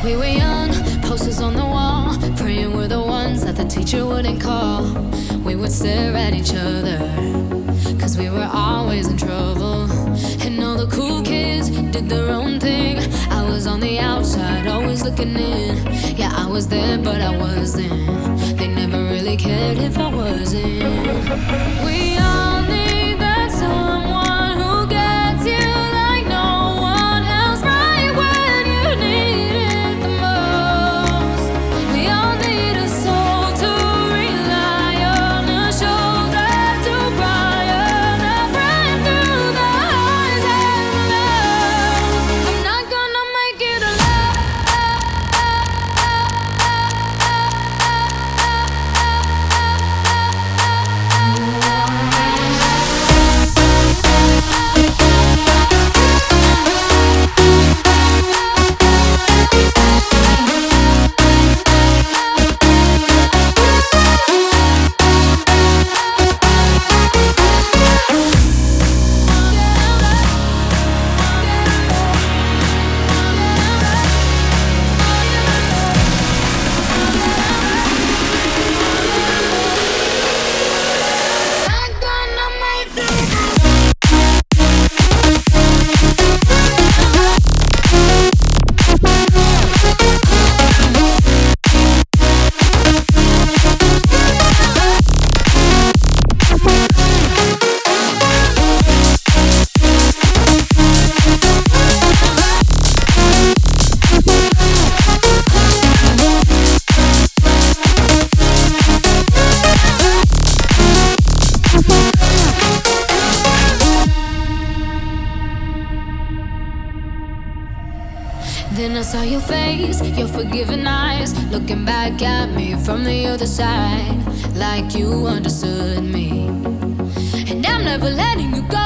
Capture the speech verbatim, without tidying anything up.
We were young, posters on the wall, praying we're the ones that the teacher wouldn't call. We would stare at each other, cause we were always in trouble. And all the cool kids did their own thing. I was on the outside, always looking in. Yeah, I was there, but I wasn't. They never really cared if I wasn't. We all need that someone who gets you like no one else, right when you need it the most. We all need a soul to rely on, a shoulder to cry on, a friend through the highs and the lows. I'm not gonna make it alone. Then I saw your face, your forgiving eyes, looking back at me from the other side, like you understood me. And I'm never letting you go.